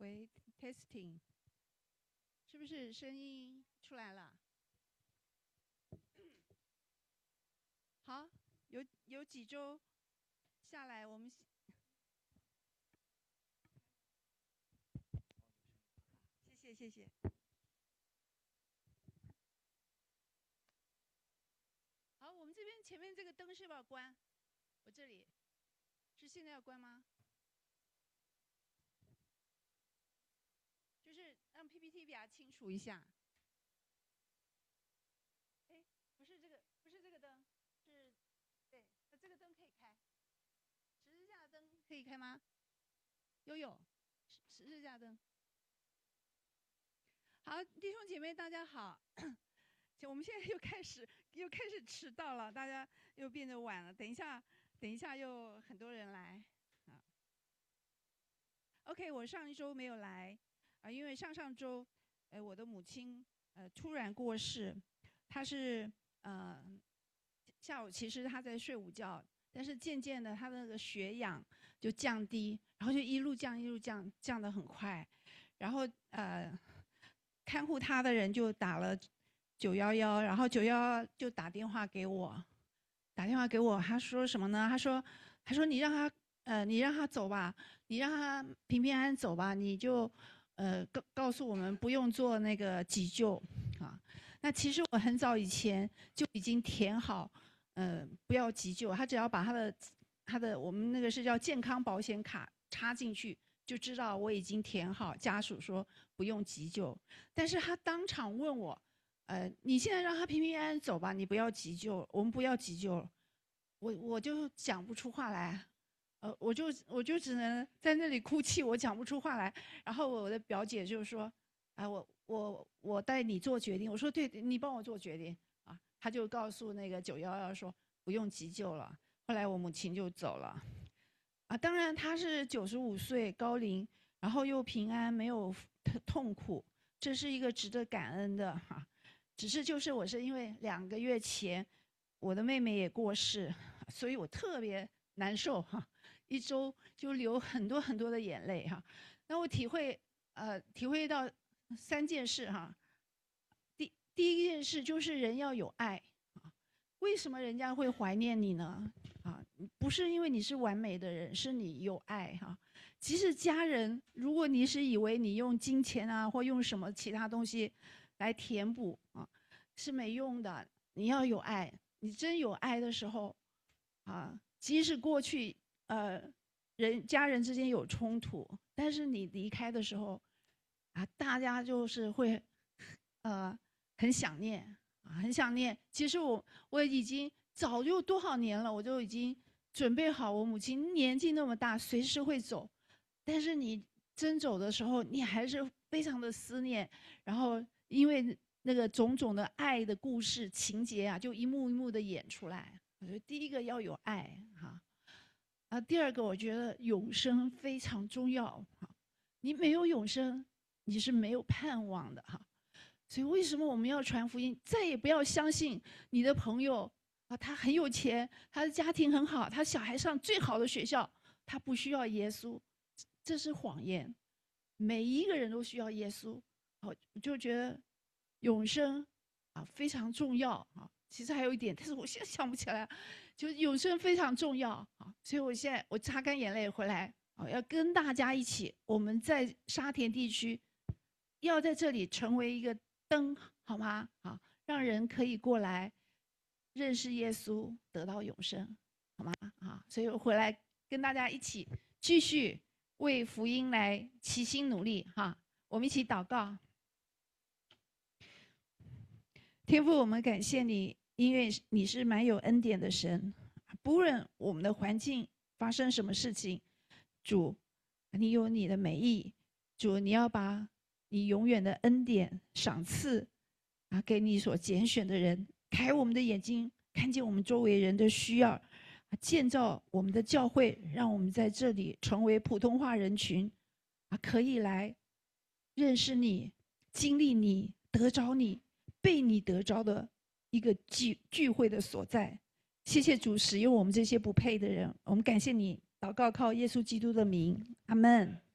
喂 ，testing， 是不是声音出来了？好，有几周下来，我们谢谢。好，我们这边前面这个灯是不是要关？我这里是现在要关吗？就是让 PPT 比较清楚一下。哎，不是这个灯，是对，这个灯可以开。十字架灯可以开吗？有，十字架灯。好，弟兄姐妹大家好。我们现在又开始迟到了，大家又变得晚了。等一下又很多人来啊。OK， 我上一周没有来啊，因为上周我的母亲突然过世，她是下午其实她在睡午觉，但是渐渐的她的那个血氧就降低，然后就一路降得很快，然后看护她的人就打了911，然后911就打电话给我，他说什么呢？他说你让他走吧，你让他平平安安走吧，你就告诉我们不用做那个急救啊。那其实我很早以前就已经填好，不要急救，他只要把他的我们那个是叫健康保险卡插进去，就知道我已经填好。家属说不用急救，但是他当场问我，你现在让他平平安安走吧，你不要急救，我们不要急救了。我就讲不出话来，我就只能在那里哭泣，我讲不出话来。然后我的表姐就说，我带你做决定。我说对，你帮我做决定啊。他就告诉那个911说不用急救了。后来我母亲就走了，啊，当然他是95岁高龄，然后又平安，没有痛苦，这是一个值得感恩的哈。只是就是我是因为2个月前我的妹妹也过世，所以我特别难受哈，一周就流很多很多的眼泪哈。那我体会到3件事哈。第一件事就是人要有爱啊。为什么人家会怀念你呢？啊，不是因为你是完美的人，是你有爱哈。即使家人，如果你是以为你用金钱啊或用什么其他东西来填补啊，是没用的。你要有爱，你真有爱的时候啊，即使过去家人之间有冲突，但是你离开的时候啊，大家就是会很想念啊，很想念。其实我已经早就多少年了，我就已经准备好，我母亲年纪那么大，随时会走。但是你真走的时候，你还是非常的思念，然后因为那个种种的爱的故事情节啊，就一幕一幕的演出来。我觉得第一个要有爱哈，第二个我觉得永生非常重要哈，你没有永生，你是没有盼望的哈。所以为什么我们要传福音？再也不要相信你的朋友啊，他很有钱，他的家庭很好，他小孩上最好的学校，他不需要耶稣，这是谎言。每一个人都需要耶稣。我就觉得永生啊非常重要啊。其实还有一点，但是我现在想不起来，就永生非常重要啊。所以我现在擦干眼泪回来啊，要跟大家一起，我们在沙田地区要在这里成为一个灯，好吗？好，让人可以过来认识耶稣，得到永生，好吗？好，所以我回来跟大家一起继续为福音来齐心努力哈。我们一起祷告。天父，我们感谢你，因为你是满有恩典的神，不论我们的环境发生什么事情，主，你有你的美意，主，你要把你永远的恩典赏赐给你所拣选的人，开我们的眼睛，看见我们周围人的需要，建造我们的教会，让我们在这里成为普通话人群，可以来认识你，经历你，得着你，被你得着的一个聚会的所在。谢谢主使用我们这些不配的人，我们感谢你。祷告靠耶稣基督的名，阿们。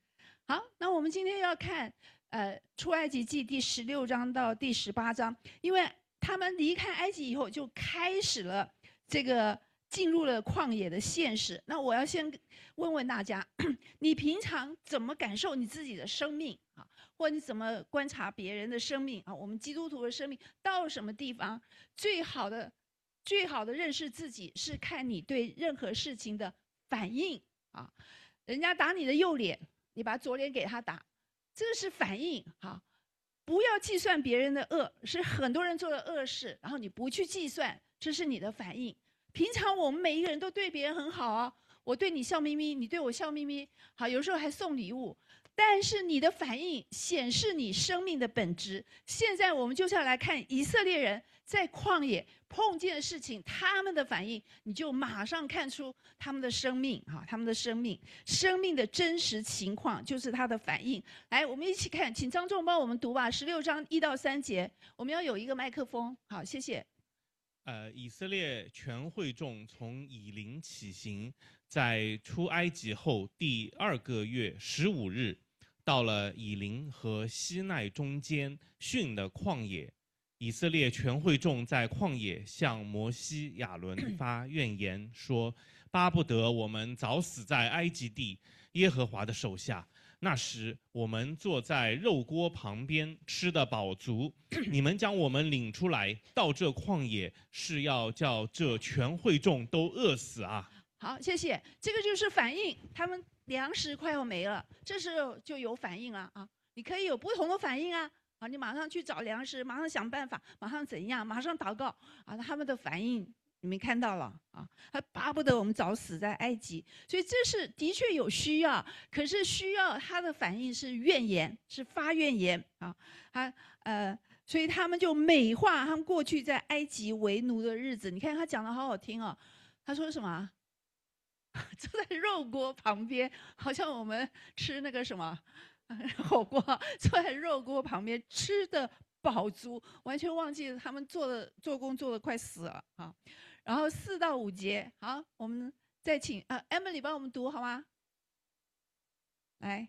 好，那我们今天要看出埃及记第16章到第18章，因为他们离开埃及以后，就开始了这个进入了旷野的现实。那我要先问问大家，你平常怎么感受你自己的生命啊？或者你怎么观察别人的生命啊？我们基督徒的生命到什么地方，最好的认识自己是看你对任何事情的反应啊。人家打你的右脸，你把左脸给他打，这个是反应哈。不要计算别人的恶，是很多人做了恶事，然后你不去计算，这是你的反应。平常我们每一个人都对别人很好啊，我对你笑眯眯，你对我笑眯眯，好，有时候还送礼物。但是你的反应显示你生命的本质。现在我们就是要来看以色列人在旷野碰见的事情，他们的反应，你就马上看出他们的生命啊，他们的生命的真实情况就是他的反应。来，我们一起看，请张仲帮我们读吧，16章1到3节。我们要有一个麦克风，好，谢谢。 以色列全会众从以琳起行，在出埃及后第2个月15日，到了以琳和西奈中间逊的旷野。以色列全会众在旷野向摩西、亚伦发怨言，说：巴不得我们早死在埃及地耶和华的手下。那时我们坐在肉锅旁边，吃得饱足。你们将我们领出来到这旷野，是要叫这全会众都饿死啊！ 好，谢谢。这个就是反应，他们粮食快要没了，这时候就有反应了啊！你可以有不同的反应啊！啊，你马上去找粮食，马上想办法，马上怎样，马上祷告啊！他们的反应你们看到了啊，他巴不得我们早死在埃及，所以这是的确有需要，可是需要他的反应是怨言，是发怨言啊，所以他们就美化他们过去在埃及为奴的日子。你看他讲的好好听哦，他说什么？坐在肉锅旁边，好像我们吃那个什么火锅，坐在肉锅旁边吃的饱足，完全忘记了他们做工做的快死了啊。然后4到5节，好，我们再请Emily 帮我们读好吗？来，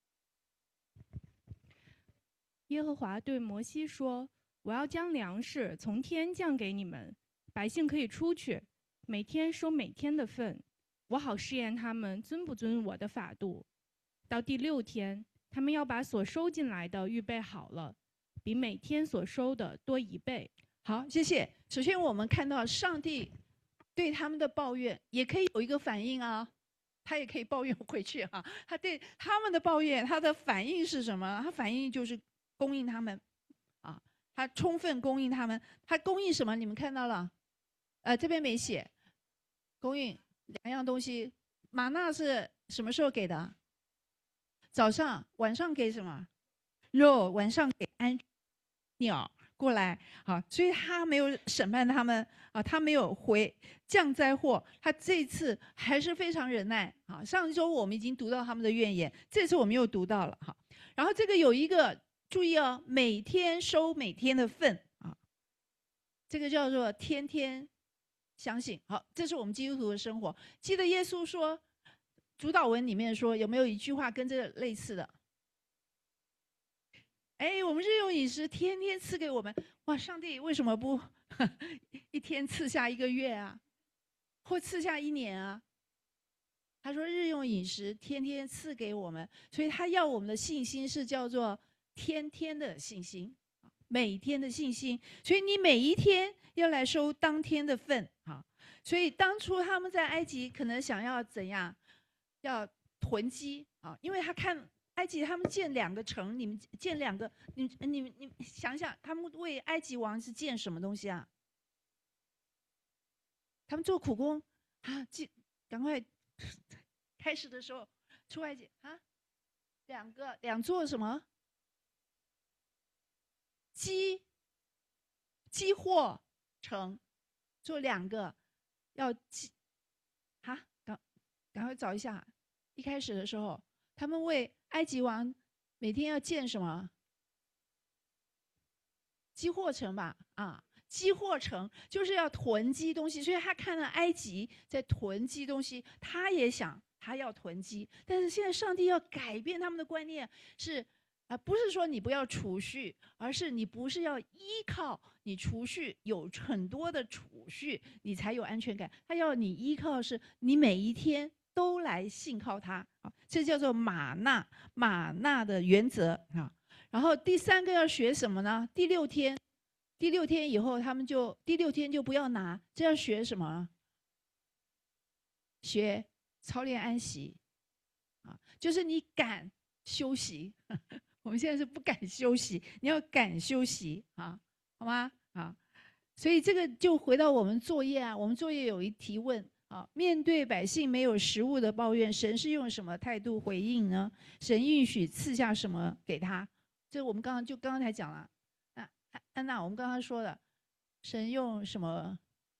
耶和华对摩西说：“我要将粮食从天降给你们，百姓可以出去，每天收每天的份，我好试验他们遵不遵我的法度。到第6天，他们要把所收进来的预备好了，比每天所收的多1倍。” 好，谢谢。首先，我们看到上帝对他们的抱怨也可以有一个反应啊，他也可以抱怨回去啊。他对他们的抱怨，他的反应是什么？他反应就是供应他们，啊，他充分供应他们。他供应什么？你们看到了？这边没写，供应2样东西。玛纳是什么时候给的？早上，晚上给什么？肉，晚上给鸟过来，好，所以他没有审判他们啊，他没有降灾祸，他这次还是非常忍耐啊。上周我们已经读到他们的怨言，这次我们又读到了哈。然后这个有一个注意哦，每天收每天的份啊，这个叫做天天相信。好，这是我们基督徒的生活。记得耶稣说，主祷文里面说，有没有一句话跟这个类似的？哎，我们日用饮食天天赐给我们，哇！上帝为什么不一天赐下1个月啊，或赐下1年啊？他说日用饮食天天赐给我们，所以他要我们的信心是叫做天天的信心，每天的信心。所以你每一天要来收当天的份啊。所以当初他们在埃及可能想要怎样，要囤积啊，因为他看。埃及他们建2个城，你们建2个，你想想，他们为埃及王是建什么东西啊？他们做苦工啊，赶快开始的时候出埃及啊，2座什么积货城，做2个，要赶快找一下，一开始的时候。他们为埃及王每天要建什么？积货城吧，啊，积货城就是要囤积东西，所以他看到埃及在囤积东西，他也想他要囤积。但是现在上帝要改变他们的观念，是不是说你不要储蓄，而是你不是要依靠你储蓄有很多的储蓄你才有安全感，他要你依靠是你每一天都来信靠他，这叫做玛纳的原则啊。然后第3个要学什么呢？第6天以后他们就第6天就不要拿，这要学什么？学操练安息啊，就是你敢休息。我们现在是不敢休息，你要敢休息啊，好吗？啊，所以这个就回到我们作业啊，我们作业有一提问啊，面对百姓没有食物的抱怨，神是用什么态度回应呢？神允许赐下什么给他？这我们刚刚才讲了，安娜，我们刚刚说的，神用什么？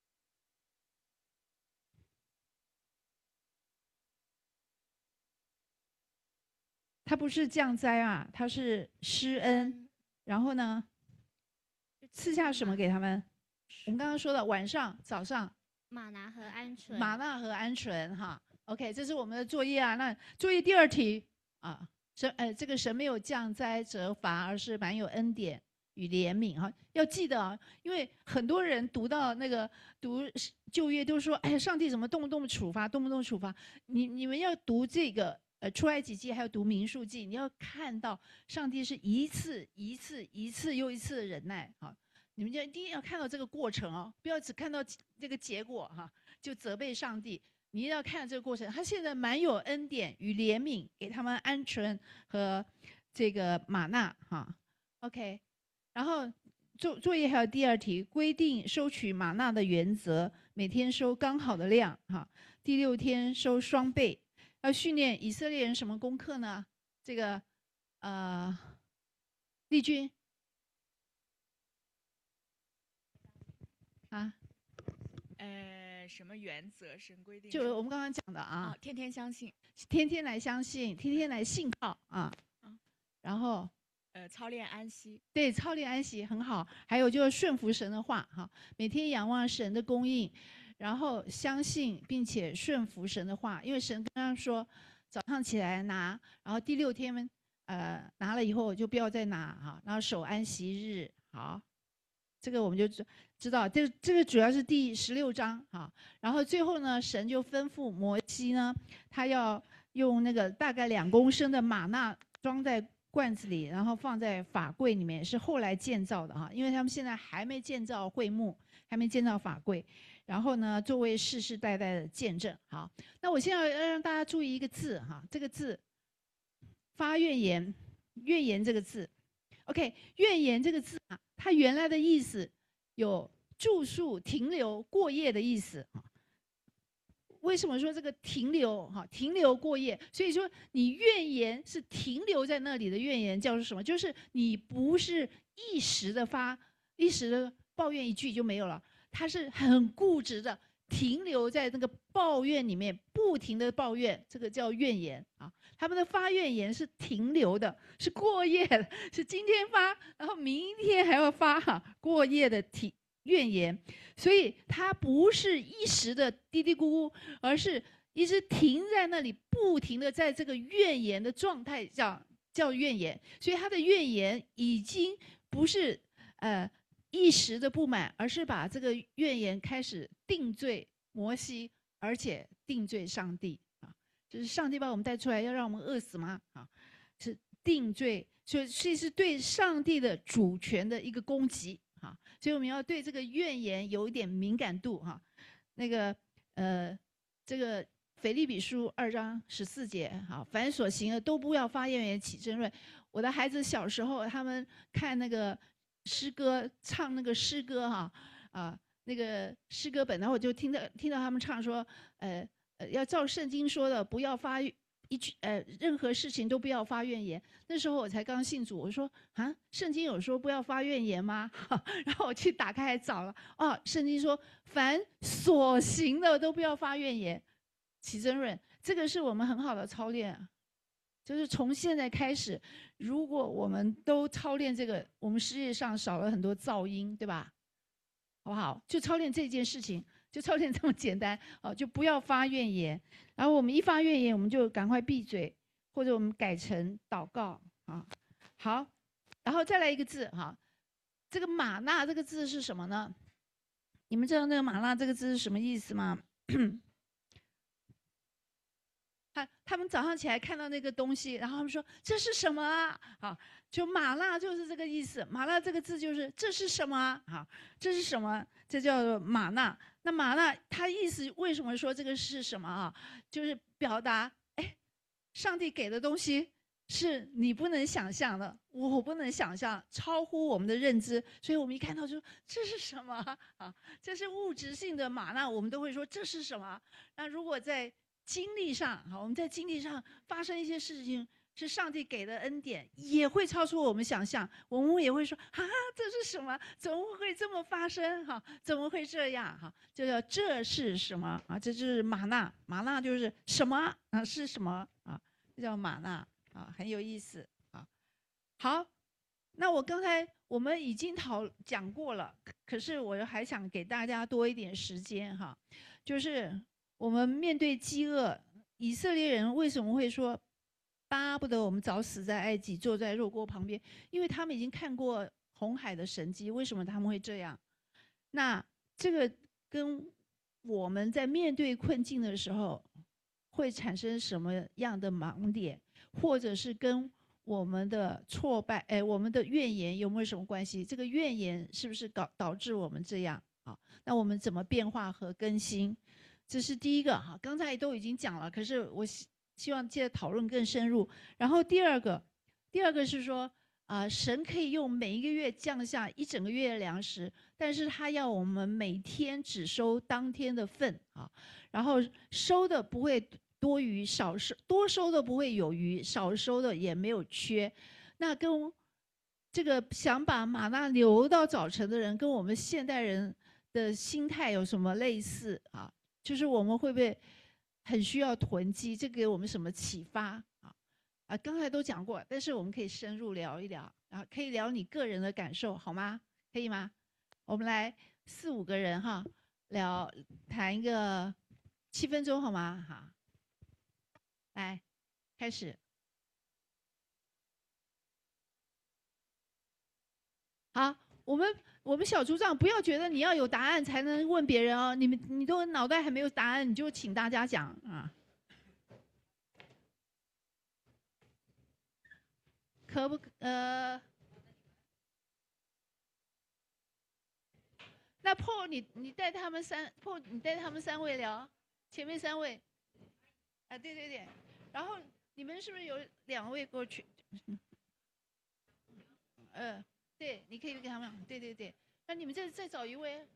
他不是降灾啊，他是施恩，然后呢，赐下什么给他们？我们刚刚说的晚上、早上， 玛拿和鹌鹑。 玛纳和鹌鹑哈 ，OK， 这是我们的作业啊。那作业第2题啊，这个神没有降灾责罚，而是满有恩典与怜悯哈。要记得啊，因为很多人读旧约都说，哎呀，上帝怎么动不动处罚，动不动处罚。你们要读这个。出埃及记还有读民数记，你要看到上帝是一次又一次的忍耐啊！你们就一定要看到这个过程哦，不要只看到这个结果哈，就责备上帝。你要看这个过程，他现在满有恩典与怜悯，给他们鹌鹑和这个玛纳哈。OK， 然后作业还有第2题，规定收取玛纳的原则，每天收刚好的量哈，第6天收双倍。要训练以色列人什么功课呢？这个丽君啊， 什么原则？神规定？ 就我们刚刚讲的啊， 天天相信， 天天来相信，天天来信靠啊。然后操练安息， 对，操练安息很好。还有就是顺服神的话哈，每天仰望神的供应。然后相信并且顺服神的话，因为神刚刚说早上起来拿，然后第6天拿了以后就不要再拿哈，然后守安息日。好，这个我们就知道，这个主要是第16章哈。然后最后呢，神就吩咐摩西呢，他要用那个大概2公升的玛纳装在罐子里，然后放在法柜里面，是后来建造的哈，因为他们现在还没建造会幕，还没建造法柜。然后呢，作为世世代代的见证。好，那我现在要让大家注意一个字哈，这个字发怨言，怨言这个字 ，OK， 怨言这个字啊，它原来的意思有住宿、停留、过夜的意思啊。为什么说这个停留哈？停留过夜，所以说你怨言是停留在那里的怨言，叫做什么？就是你不是一时的抱怨一句就没有了。他是很固执的，停留在那个抱怨里面，不停的抱怨，这个叫怨言啊。他们的发怨言是停留的，是过夜的，是今天发，然后明天还要发哈，过夜的怨言。所以他不是一时的嘀嘀咕咕，而是一直停在那里，不停的在这个怨言的状态叫怨言。所以他的怨言已经不是一时的不满，而是把这个怨言开始定罪摩西，而且定罪上帝啊！就是上帝把我们带出来，要让我们饿死吗？啊，是定罪，所以是对上帝的主权的一个攻击啊！所以我们要对这个怨言有一点敏感度哈。那个这个腓立比书2章14节，好，凡所行的都不要发怨言起争论。我的孩子小时候，他们看那个诗歌，唱那个诗歌哈那个诗歌本，然后我就听到他们唱说，要照圣经说的，不要发任何事情都不要发怨言。那时候我才刚信主，我说啊，圣经有说不要发怨言吗？然后我去打开来找了，圣经说凡所行的都不要发怨言起争论。这个是我们很好的操练啊。就是从现在开始，如果我们都操练这个，我们世界上少了很多噪音，对吧？好不好？就操练这件事情， 就操练这么简单就不要发怨言。然后我们一发怨言，我们就赶快闭嘴，或者我们改成祷告好，然后再来一个字这个玛纳这个字是什么呢？你们知道那个玛纳这个字是什么意思吗？他们早上起来看到那个东西，然后他们说这是什么啊？就玛纳就是这个意思。玛纳这个字就是这是什么这是什么？这叫做玛纳。那玛纳它意思为什么说这个是什么就是表达上帝给的东西是你不能想象的，我不能想象，超乎我们的认知。所以我们一看到就这是什么这是物质性的玛纳，我们都会说这是什么。那如果在经历上我们在经历上发生一些事情是上帝给的恩典，也会超出我们想象，我们也会说这是什么？怎么会这么发生怎么会这样就叫这是什么这就是玛纳。玛纳就是什么是什么这叫玛纳很有意思好，那我刚才我们已经讲过了，可是我还想给大家多一点时间就是我们面对饥饿，以色列人为什么会说巴不得我们早死在埃及，坐在肉锅旁边？因为他们已经看过红海的神迹。为什么他们会这样？那这个跟我们在面对困境的时候会产生什么样的盲点，或者是跟我们的挫败我们的怨言有没有什么关系？这个怨言是不是导致我们这样那我们怎么变化和更新？这是第一个刚才都已经讲了，可是我希望接着讨论更深入。然后第二个是说神可以用每一个月降下一整个月的粮食，但是他要我们每天只收当天的份然后收的不会多余，多收的不会有余，少收的也没有缺。那跟这个想把玛纳留到早晨的人，跟我们现代人的心态有什么类似就是我们会不会很需要囤积？这给我们什么启发刚才都讲过，但是我们可以深入聊一聊可以聊你个人的感受，好吗？可以吗？我们来4、5个人谈一个7分钟，好吗？好，来开始。好，我们小组长不要觉得你要有答案才能问别人你都脑袋还没有答案，你就请大家讲可不那破你带他们3位聊，前面3位对，然后你们是不是有2位过去？对，你可以给他们对，那你们再找一位。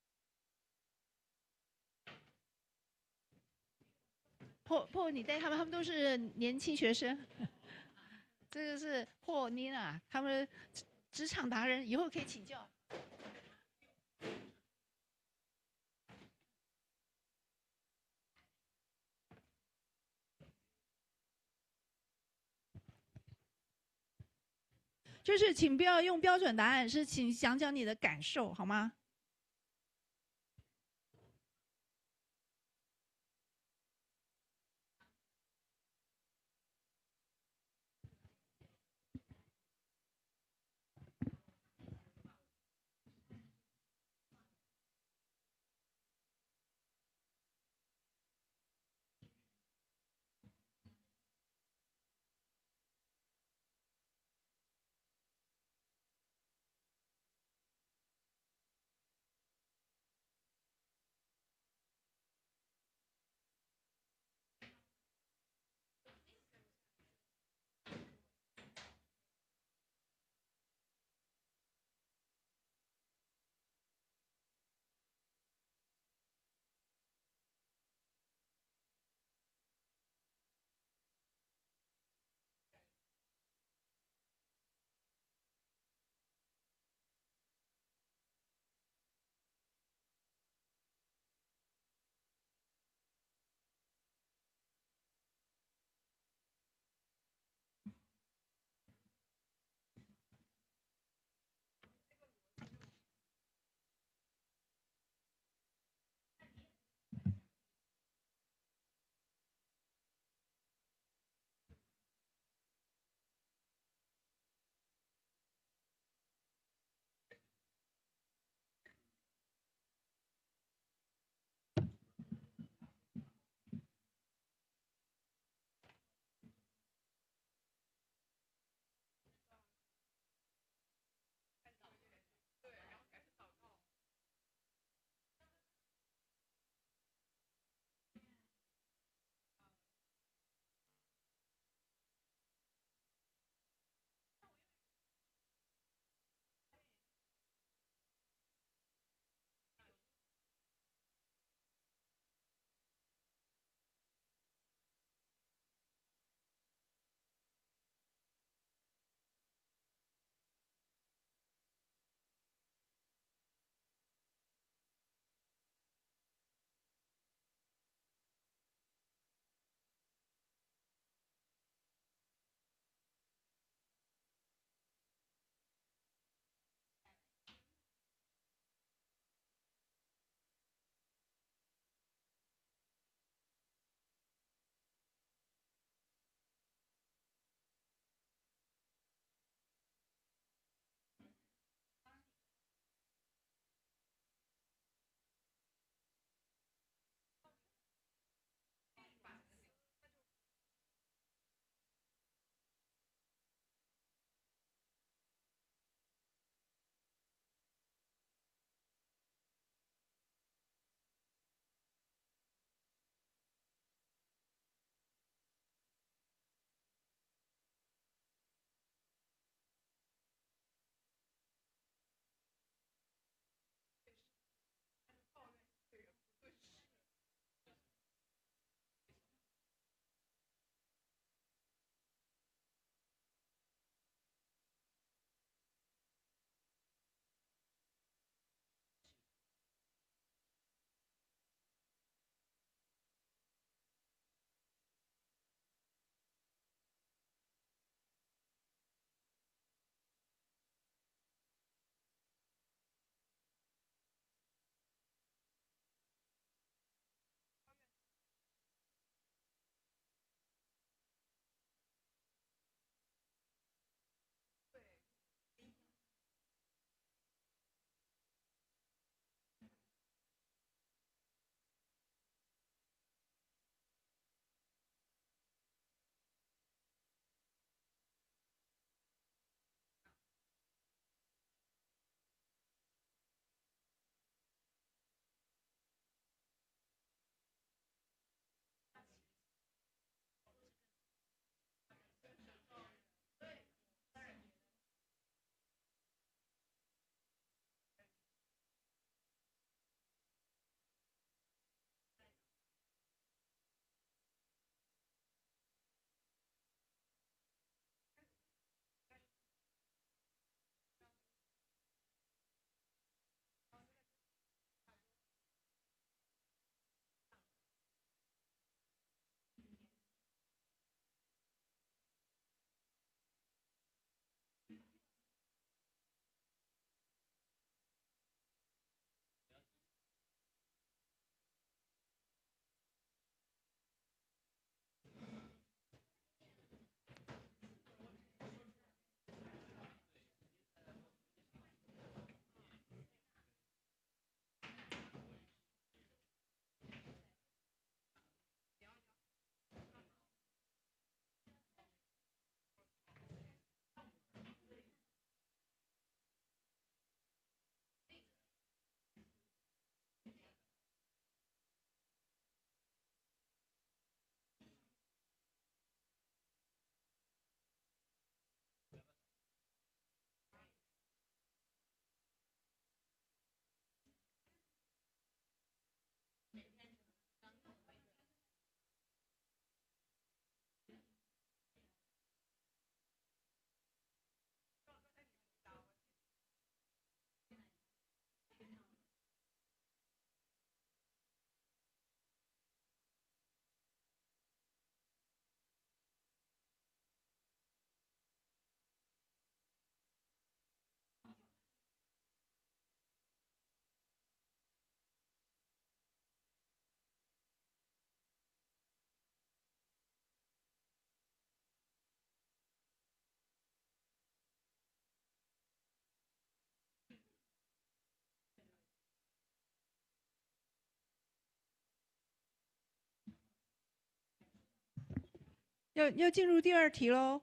破，你带他们都是年轻学生。这个是破妮娜，他们职场达人，以后可以请教。就是请不要用标准答案，是请讲讲你的感受，好吗？ 要进入第2题喽。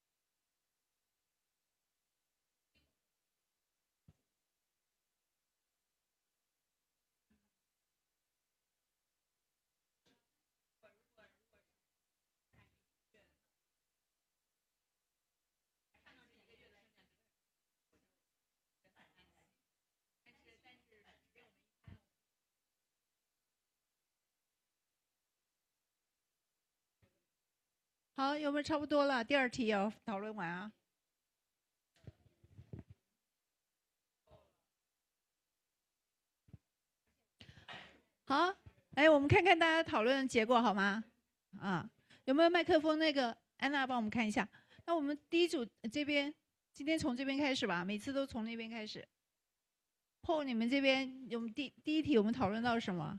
好，有没有差不多了？第2题要讨论完啊。好，哎，我们看看大家讨论的结果好吗？啊，有没有麦克风？那个安娜帮我们看一下。那我们第一组这边，今天从这边开始吧，每次都从那边开始。Paul，你们这边我们第一题我们讨论到什么？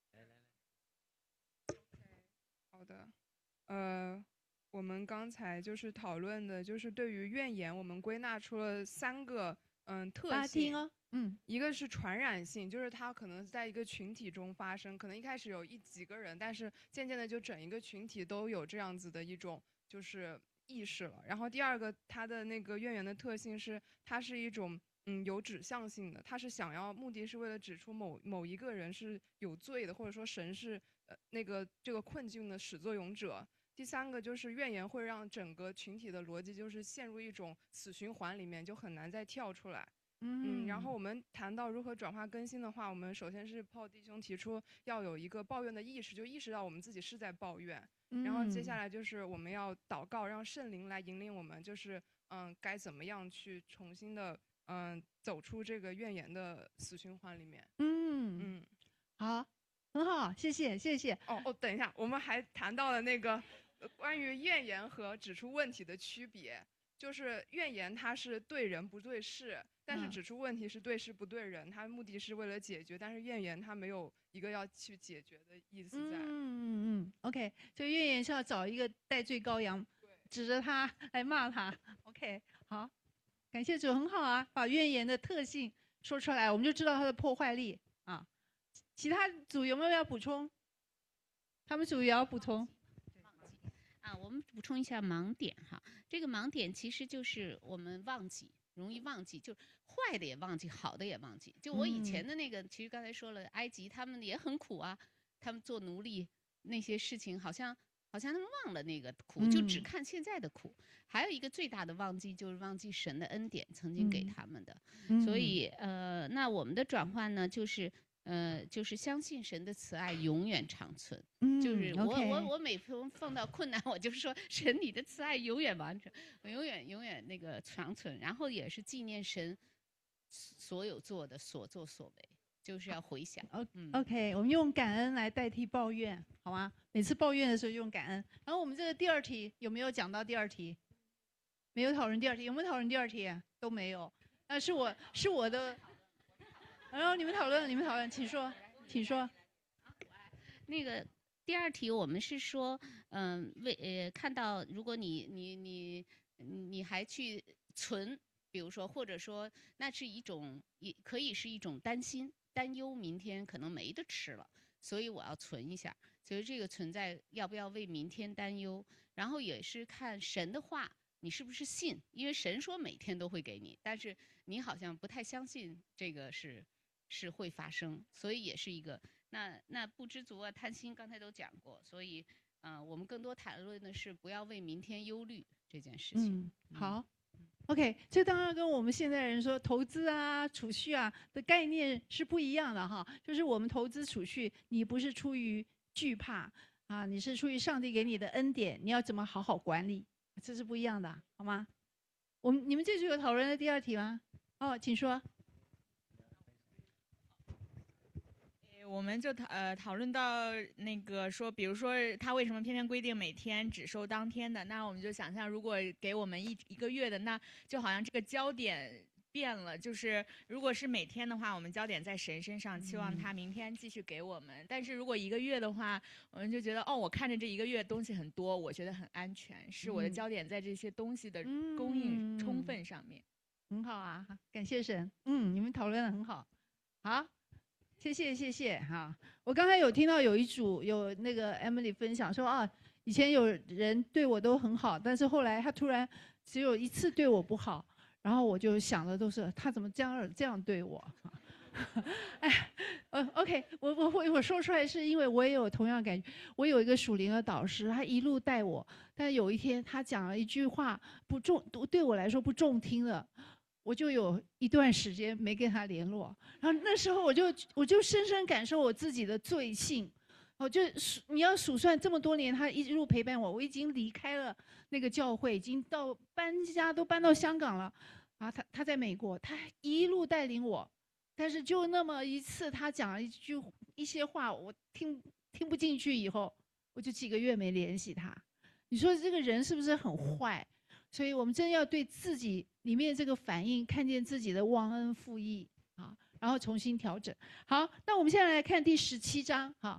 好的，我们刚才就是讨论的，就是对于怨言，我们归纳出了3个特性。 大家听哦， 一个是传染性，就是它可能在一个群体中发生，可能一开始有几个人，但是渐渐的就整一个群体都有这样子的一种就是意识了。然后第2个，它的那个怨言的特性是，它是一种有指向性的，它是想要目的是为了指出某一个人是有罪的，或者说神是这个困境的始作俑者。第3个就是怨言会让整个群体的逻辑就是陷入一种死循环里面，就很难再跳出来。然后我们谈到如何转化更新的话，我们首先是Paul弟兄提出要有一个抱怨的意识，就意识到我们自己是在抱怨。然后接下来就是我们要祷告，让圣灵来引领我们，就是该怎么样去重新的走出这个怨言的死循环里面。 好，很好，谢谢。 等一下，我们还谈到了那个关于怨言和指出问题的区别。就是怨言它是对人不对事，但是指出问题是对事不对人，它目的是为了解决，但是怨言它没有一个要去解决的意思在。 OK， 所以怨言是要找一个代罪羔羊，指着他来骂他。OK， 好，感谢主，很好啊，把怨言的特性说出来，我们就知道它的破坏力啊。其他组有没有要补充？他们组也要补充。 我们补充一下盲点哈。这个盲点其实就是我们忘记，容易忘记，就坏的也忘记，好的也忘记。就我以前的那个，其实刚才说了，埃及他们也很苦啊，他们做奴隶那些事情，好像他们忘了那个苦，就只看现在的苦。还有一个最大的忘记就是忘记神的恩典曾经给他们的。所以那我们的转换呢，就是相信神的慈爱永远长存。就是我每逢碰到困难，我就是说神你的慈爱永远完整，永远那个长存。然后也是纪念神所有做的所作所为，就是要回想。 OK， 我们用感恩来代替抱怨，好吗？每次抱怨的时候用感恩。然后我们这个第2题有没有讲到第2题？没有讨论第2题，有没有讨论第2题？都没有。是我的。然后你们讨论，请说。 那个第2题我们是说，看到如果你还去存，比如说或者说那是一种，也可以是一种担心担忧，明天可能没得吃了，所以我要存一下。所以这个存在要不要为明天担忧，然后也是看神的话你是不是信，因为神说每天都会给你，但是你好像不太相信这个是会发生，所以也是一个那不知足啊，贪心刚才都讲过，所以我们更多谈论的是不要为明天忧虑这件事情。 好 ，OK， 这当然跟我们现代人说投资啊、储蓄啊的概念是不一样的哈。就是我们投资储蓄，你不是出于惧怕啊，你是出于上帝给你的恩典，你要怎么好好管理，这是不一样的，好吗？你们这组有讨论的第2题吗？请说。 我们就讨论到那个说，比如说他为什么偏偏规定每天只收当天的？那我们就想象，如果给我们一个月的，那就好像这个焦点变了。就是如果是每天的话，我们焦点在神身上，期望他明天继续给我们。但是如果1个月的话，我们就觉得我看着这1个月东西很多，我觉得很安全，是我的焦点在这些东西的供应充分上面。 很好啊，感谢神。你们讨论得很好。好。谢谢哈。我刚才有听到有一组有那个 Emily 分享说以前有人对我都很好，但是后来他突然只有一次对我不好，然后我就想的都是他怎么这样对我。哎，OK， 我说出来是因为我也有同样感觉。我有一个属灵的导师，他一路带我，但有一天他讲了一句话对我来说不中听的，我就有一段时间没跟他联络。然后那时候我就深深感受我自己的罪性。你要数算这么多年，他一路陪伴我，我已经离开了那个教会，已经搬家都搬到香港了。啊，他在美国，他一路带领我。但是就那么一次，他讲了一些话，我听不进去，以后我就几个月没联系他。你说这个人是不是很坏？所以我们真要对自己里面这个反应，看见自己的忘恩负义啊，然后重新调整。好，那我们现在来看第17章，好，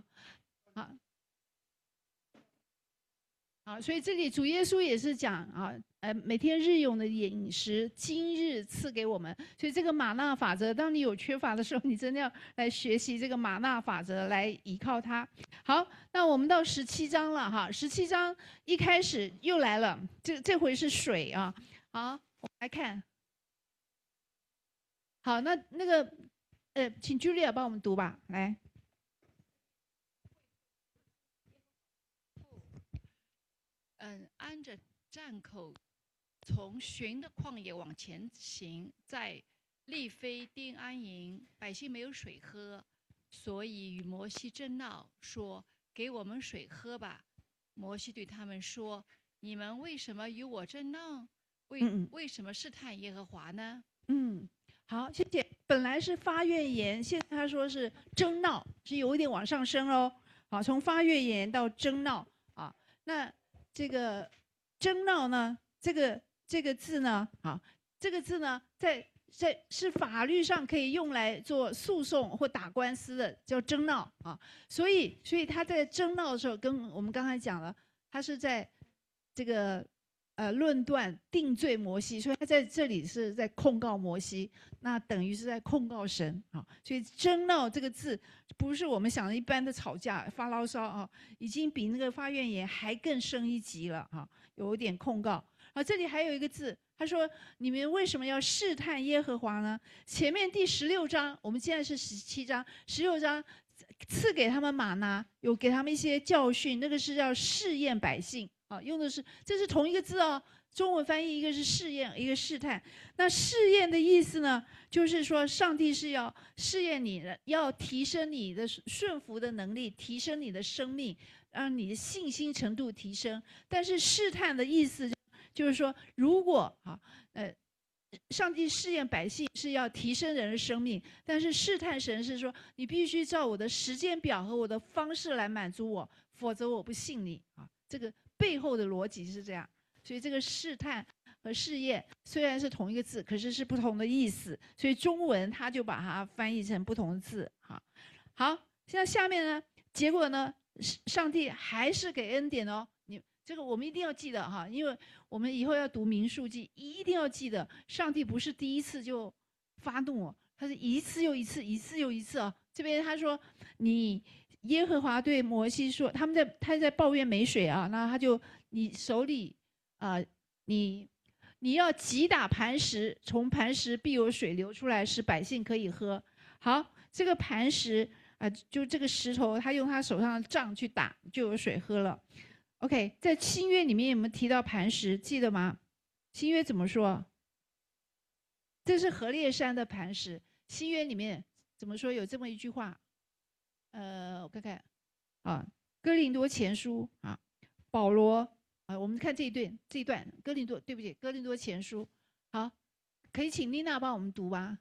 所以这里主耶稣也是讲啊，每天日用的饮食，今日赐给我们。所以这个玛纳法则，当你有缺乏的时候，你真的要来学习这个玛纳法则，来依靠它。好，那我们到17章了哈。17章一开始又来了，这回是水啊。好，我们来看。好，那个请 Julia 帮我们读吧，来。 按着站口，从寻的旷野往前行，在利非丁安营，百姓没有水喝，所以与摩西争闹，说：“给我们水喝吧。”摩西对他们说：“你们为什么与我争闹？为什么试探耶和华呢？” 好，谢谢。本来是发怨言，现在他说是争闹，是有一点往上升哦。好，从发怨言到争闹啊，那。这个争闹呢，这个字呢，这个字呢，在是法律上可以用来做诉讼或打官司的，叫争闹啊。所以他在争闹的时候，跟我们刚才讲了，他是在这个论断定罪摩西，所以他在这里是在控告摩西，那等于是在控告神啊。所以争闹这个字不是我们想的一般的吵架发牢骚啊，已经比那个发怨言还更升一级了啊，有一点控告。这里还有一个字，他说你们为什么要试探耶和华呢？前面第16章，我们现在是17章，16章赐给他们玛拿，有给他们一些教训，那个是要试验百姓啊，用的是这是同一个字哦，中文翻译一个是试验，一个试探。那试验的意思呢，就是说上帝是要试验你的，要提升你的顺服的能力，提升你的生命，让你的信心程度提升。但是试探的意思就是说，如果上帝试验百姓是要提升人的生命，但是试探神是说你必须照我的时间表和我的方式来满足我，否则我不信你啊。这个背后的逻辑是这样，所以这个试探和试验虽然是同一个字，可是是不同的意思，所以中文他就把它翻译成不同的字。好，现在下面呢，结果呢，上帝还是给恩典哦。这个我们一定要记得哈，因为我们以后要读民数记，一定要记得，上帝不是第一次就发怒，他是一次又一次，一次又一次啊。这边他说，耶和华对摩西说，他在抱怨没水啊，那他就你手里你要击打磐石，从磐石必有水流出来，使百姓可以喝。好，这个磐石就这个石头，他用他手上的杖去打，就有水喝了。OK， 在新约里面有没有提到磐石？记得吗？新约怎么说？这是何烈山的磐石。新约里面怎么说？有这么一句话，我看看啊，哥林多前书啊，保罗我们看这一段哥林多前书。好，可以请丽娜帮我们读吧。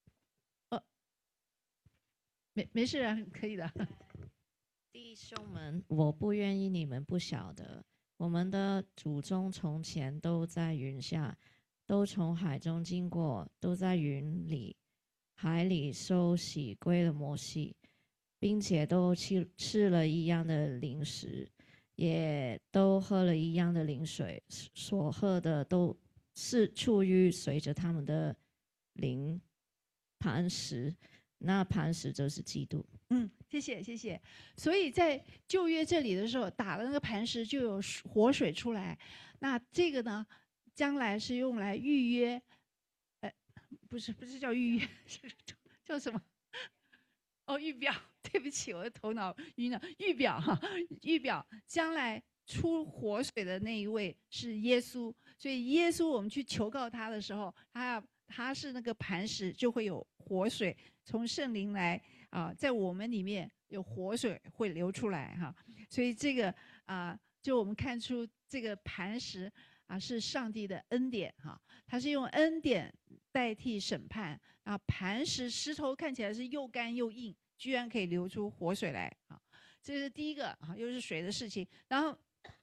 没事啊，可以的。 弟兄们，我不愿意你们不晓得，我们的祖宗从前都在云下，都从海中经过，都在云里、海里受洗归了摩西，并且都吃了一样的灵食，也都喝了一样的灵水，所喝的都是出于随着他们的灵磐石，那磐石就是基督。 谢谢谢谢。所以在旧约这里的时候，打了那个磐石就有活水出来。那这个呢，将来是用来预约，不是叫预约，叫什么？哦，预表。对不起，我的头脑晕了。预表哈，预表将来出活水的那一位是耶稣，所以耶稣我们去求告他的时候，他是那个磐石，就会有活水从圣灵来在我们里面有活水会流出来哈。所以这个就我们看出这个磐石是上帝的恩典哈，他是用恩典代替审判磐石头看起来是又干又硬，居然可以流出活水来这是第一个又是水的事情。然后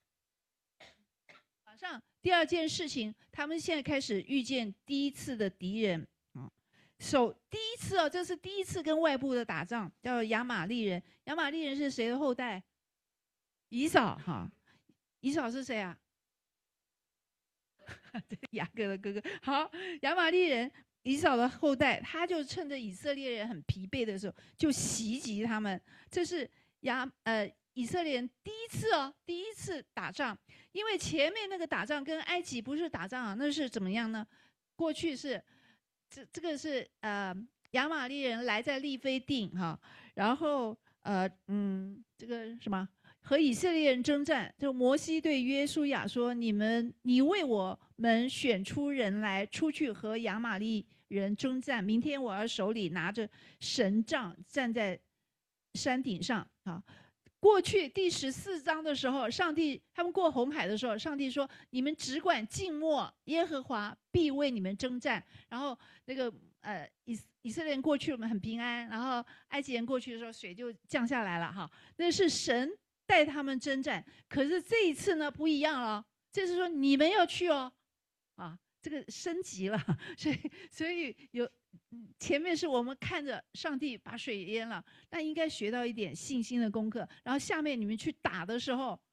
马上第二件事情，他们现在开始遇见第一次的敌人第一次这是第一次跟外部的打仗，叫亚玛力人。亚玛力人是谁的后代？以扫以扫是谁啊？雅各的哥哥。好，亚玛力人以扫的后代，他就趁着以色列人很疲惫的时候，就袭击他们。这是以色列人第一次打仗。因为前面那个打仗跟埃及不是打仗那是怎么样呢？过去是这个是亚玛力人来在利非定然后这个什么和以色列人征战，就摩西对约书亚说：“你为我们选出人来，出去和亚玛力人征战。明天我要手里拿着神杖，站在山顶上。”过去第14章的时候，他们过红海的时候，上帝说：“你们只管静默，耶和华必为你们征战。”然后那个以色列人过去我们很平安，然后埃及人过去的时候水就降下来了那是神带他们征战。可是这一次呢不一样了，这是说你们要去这个升级了。所以前面是我们看着上帝把水淹了，那应该学到一点信心的功课。然后下面你们去打的时候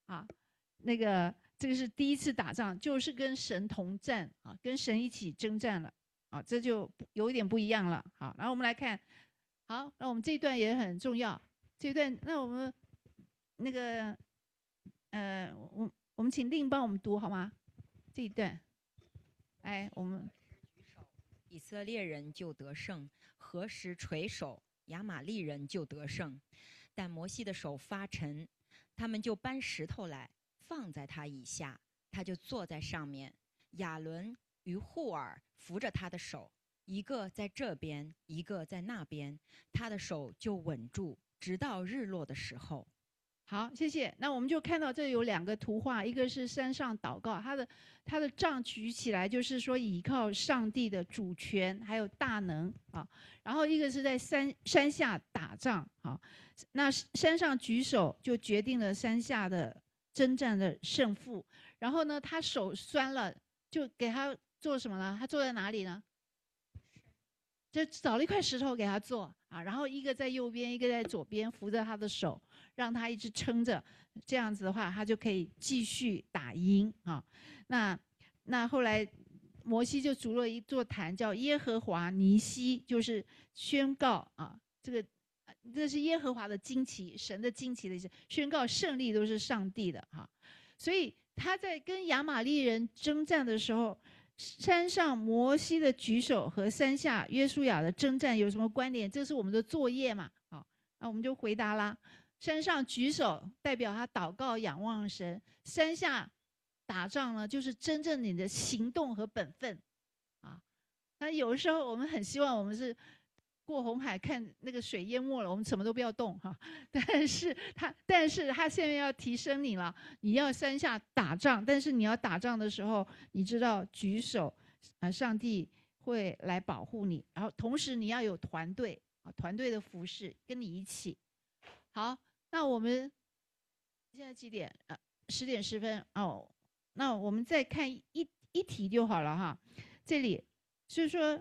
这个是第一次打仗，就是跟神同战跟神一起征战了这就有一点不一样了。好，然后我们来看，好，那我们这一段也很重要。这一段，那我们那个我们请令帮我们读好吗？这一段，我们。 以色列人就得胜，何时垂手，亚玛力人就得胜。但摩西的手发沉，他们就搬石头来放在他以下，他就坐在上面。亚伦与户尔扶着他的手，一个在这边，一个在那边，他的手就稳住，直到日落的时候。 好，谢谢。那我们就看到这有2个图画，一个是山上祷告，他的杖举起来，就是说倚靠上帝的主权还有大能然后一个是在山下打仗那山上举手就决定了山下的征战的胜负。然后呢，他手酸了，就给他做什么呢？他坐在哪里呢？就找了一块石头给他坐然后一个在右边，一个在左边，扶着他的手，让他一直撑着。这样子的话，他就可以继续打赢那后来摩西就筑了一座坛，叫耶和华尼西，就是宣告这是耶和华的旌旗，神的旌旗的意思，宣告胜利都是上帝的所以他在跟亚玛力人征战的时候，山上摩西的举手和山下约书亚的征战有什么关联？这是我们的作业嘛那我们就回答啦。山上举手代表他祷告仰望神，山下打仗呢就是真正你的行动和本分那有的时候我们很希望我们是过红海，看那个水淹没了，我们什么都不要动但是他现在要提升你了，你要山下打仗，但是你要打仗的时候，你知道举手上帝会来保护你，然后同时你要有团队的服侍跟你一起。好，那我们现在几点？10点10分那我们再看一题就好了这里所以说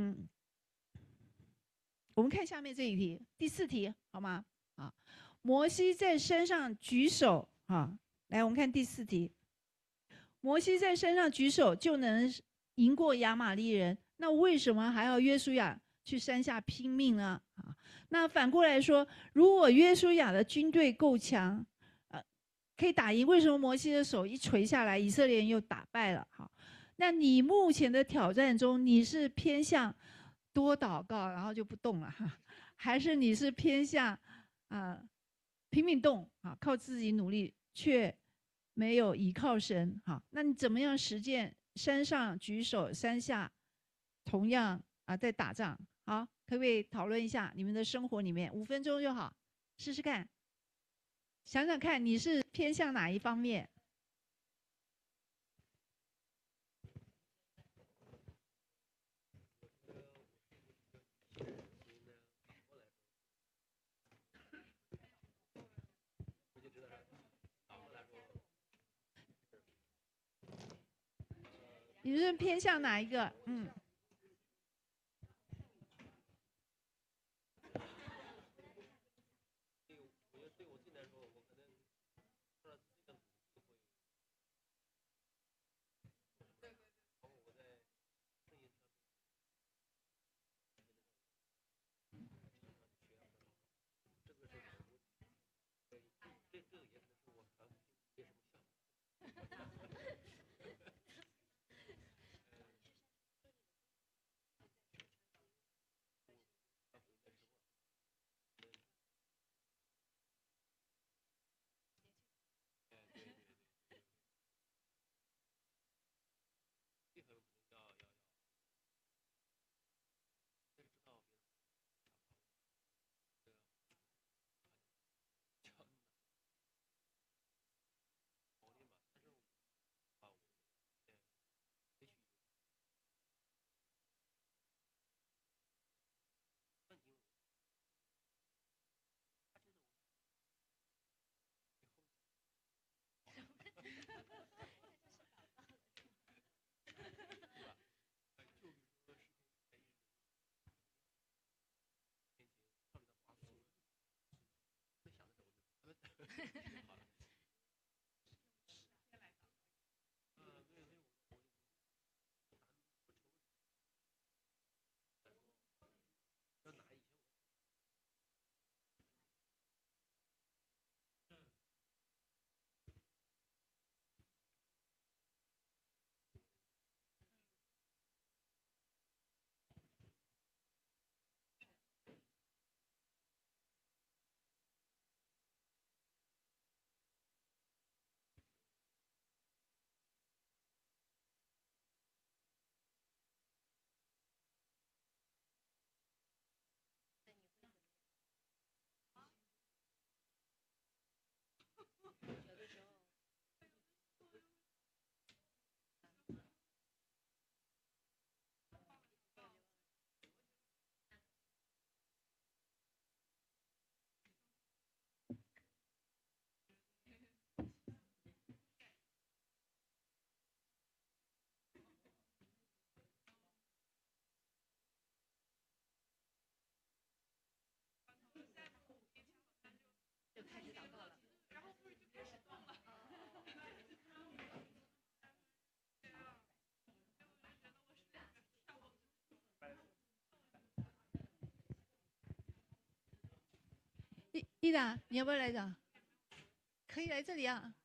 我们看下面这一题，第4题好吗？摩西在山上举手来，我们看第4题。摩西在山上举手就能赢过亚玛力人，那为什么还要约书亚去山下拼命呢？ 那反过来说，如果约书亚的军队够强，可以打赢，为什么摩西的手一垂下来，以色列人又打败了？好，那你目前的挑战中，你是偏向多祷告，然后就不动了哈，还是你是偏向拼命动啊，靠自己努力却没有依靠神？好，那你怎么样实践山上举手，山下同样在打仗？好，可不可以讨论一下你们的生活里面5分钟就好，试试看，想想看你是偏向哪一方面？你是偏向哪一个？伊达，你要不要来讲？可以来这里啊。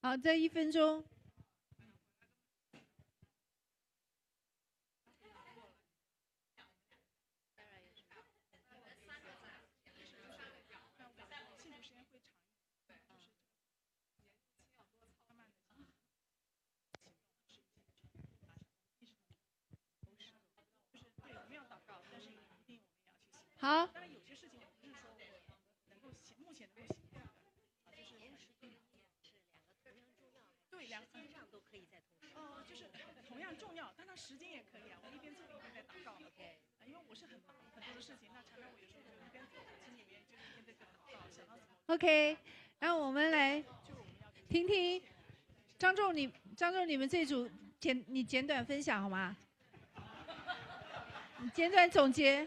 好，在1分钟。好。当然有些事情不是说能够目前能够行动的，就是对两个时间上都可以在同时。就是同样重要，但它时间也可以啊。我一边做一边在祷告。OK。因为我是很忙很多的事情，那常常我有时候就一边做，心里面就是一边在祷告，想到怎么。OK， 然后我们来听听张仲，你们这组你简短分享好吗？你简短总结。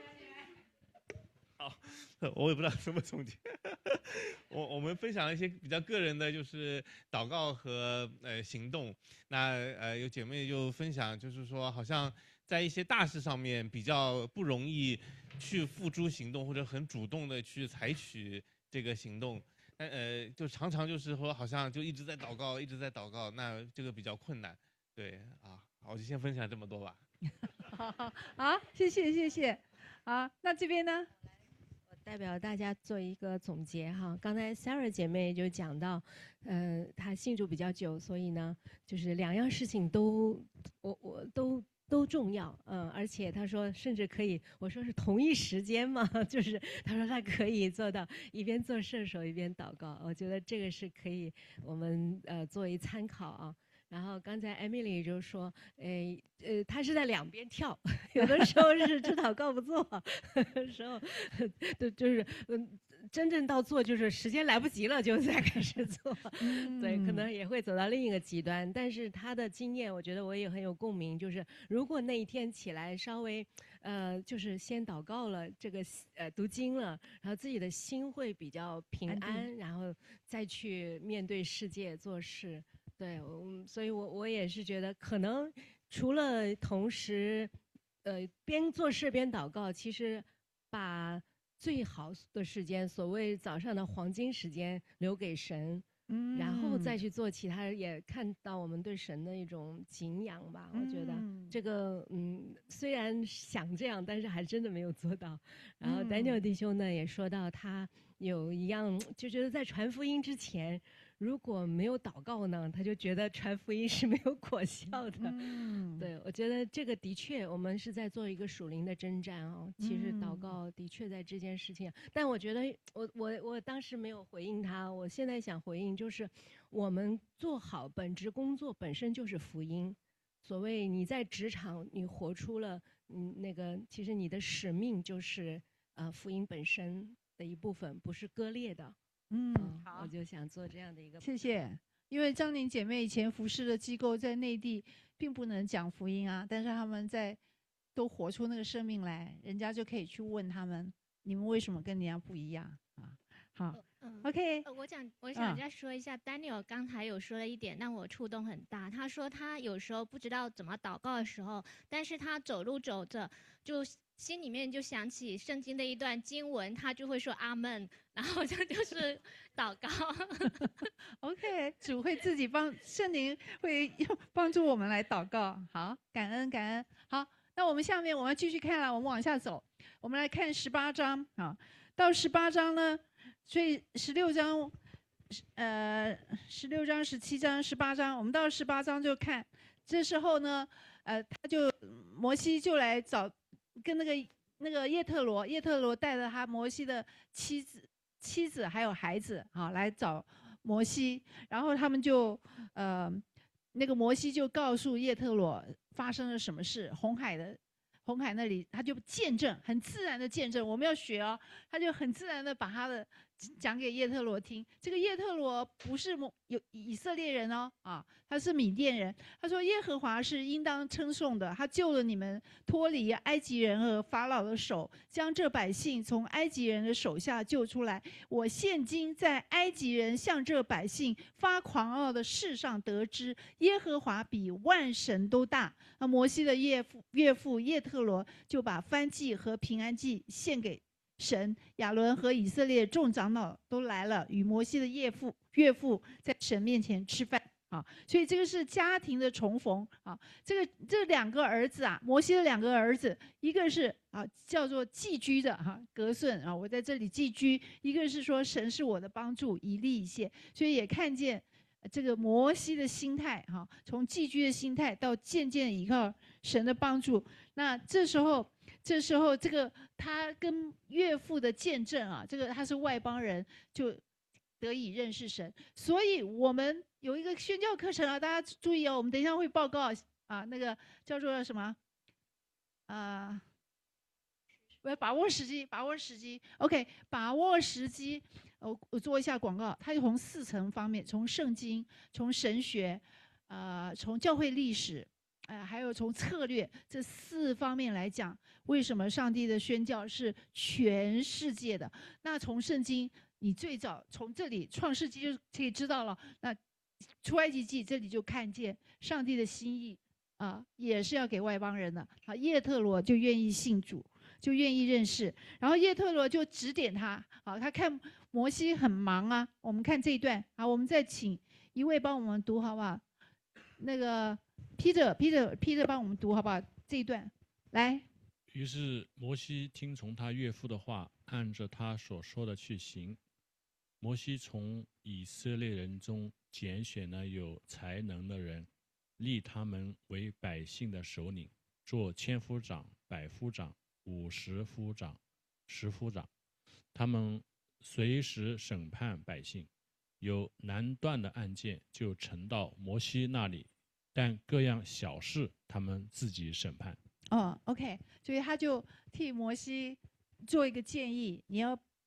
好，我也不知道怎么总结。我们分享了一些比较个人的，就是祷告和行动。那有姐妹就分享，就是说好像在一些大事上面比较不容易去付诸行动，或者很主动的去采取这个行动。就常常就是说好像就一直在祷告，一直在祷告，那这个比较困难。对啊，我就先分享这么多吧。 好，谢谢。好，那这边呢？ 代表大家做一个总结哈。刚才 Sarah 姐妹就讲到，她信主比较久，所以呢，就是2样事情都重要，而且她说甚至可以，我说是同一时间嘛，就是她说她可以做到一边做射手一边祷告，我觉得这个是可以我们作为参考啊。然后刚才 Emily 就说，她是在2边跳，有的时候是只祷告不做，有的时候就是真正到做就是时间来不及了就再开始做，对，可能也会走到另一个极端。但是她的经验，我觉得我也很有共鸣，就是如果那一天起来稍微就是先祷告了，这个读经了，然后自己的心会比较平安，然后再去面对世界做事。对，所以我也是觉得，可能除了同时，边做事边祷告，其实把最好的时间，所谓早上的黄金时间留给神，然后再去做其他，也看到我们对神的一种敬仰吧。我觉得这个虽然想这样，但是还真的没有做到。然后 Daniel 弟兄呢也说到，他有一样就觉得在传福音之前，如果没有祷告呢，他就觉得传福音是没有果效的。对，我觉得这个的确，我们是在做一个属灵的征战哦。其实祷告的确在这件事情，但我觉得我当时没有回应他，我现在想回应，就是我们做好本职工作本身就是福音。所谓你在职场，你活出了其实你的使命就是福音本身的一部分，不是割裂的。好，我就想做这样的一个。 谢谢。因为张宁姐妹以前服侍的机构在内地并不能讲福音啊，但是他们都活出那个生命来，人家就可以去问他们，你们为什么跟人家不一样啊？好，OK。 我想再说一下 ，Daniel 刚才有说了一点让我触动很大。他说他有时候不知道怎么祷告的时候，但是他走路走着就心里面就想起圣经的一段经文，他就会说阿们，然后就是祷告。 OK， 主会自己圣灵会帮助我们来祷告。好，感恩。好，那我们下面我们继续看了，我们往下走，我们来看18章啊。到18章呢，所以16章、17章、18章，我们到18章就看，这时候呢，摩西就来找。跟那个叶特罗带着他摩西的妻子还有孩子来找摩西，然后他们就那个摩西就告诉叶特罗发生了什么事，红海那里他就见证，很自然的见证，我们要学哦，他就很自然的把他的讲给叶特罗听。这个叶特罗不是以色列人哦，他是米甸人。他说耶和华是应当称颂的，他救了你们脱离埃及人和法老的手，将这百姓从埃及人的手下救出来。我现今在埃及人向这百姓发狂傲的事上得知，耶和华比万神都大。摩西的岳父叶特罗就把燔祭和平安祭献给神，亚伦和以色列众长老都来了，与摩西的岳父在神面前吃饭。啊，所以这个是家庭的重逢啊。这两个儿子啊，摩西的两个儿子，一个是啊叫做寄居的哈格顺啊，我在这里寄居；一个是说神是我的帮助，以利以谢。所以也看见这个摩西的心态哈，从寄居的心态到渐渐依靠神的帮助。那这时候这个他跟岳父的见证啊，这个他是外邦人就得以认识神。所以我们有一个宣教课程啊，大家注意哦，我们等一下会报告啊，那个叫做什么我要把握时机 ，OK， 把握时机。我做一下广告，它就从4层方面，从圣经、从神学，从教会历史，还有从策略这4方面来讲，为什么上帝的宣教是全世界的？那从圣经，你最早从这里创世纪就可以知道了。那出埃及记这里就看见上帝的心意啊，也是要给外邦人的。好，叶特罗就愿意信主，就愿意认识，然后叶特罗就指点他。好，他看摩西很忙啊，我们看这一段。好，我们再请一位帮我们读好不好？那个 Peter 帮我们读好不好？这一段来。 于是摩西听从他岳父的话，按着他所说的去行。摩西从以色列人中拣选了有才能的人，立他们为百姓的首领，做千夫长、百夫长、50夫长、10夫长。他们随时审判百姓，有难断的案件就呈到摩西那里，但各样小事他们自己审判。 OK， 所以他就替摩西做一个建议，你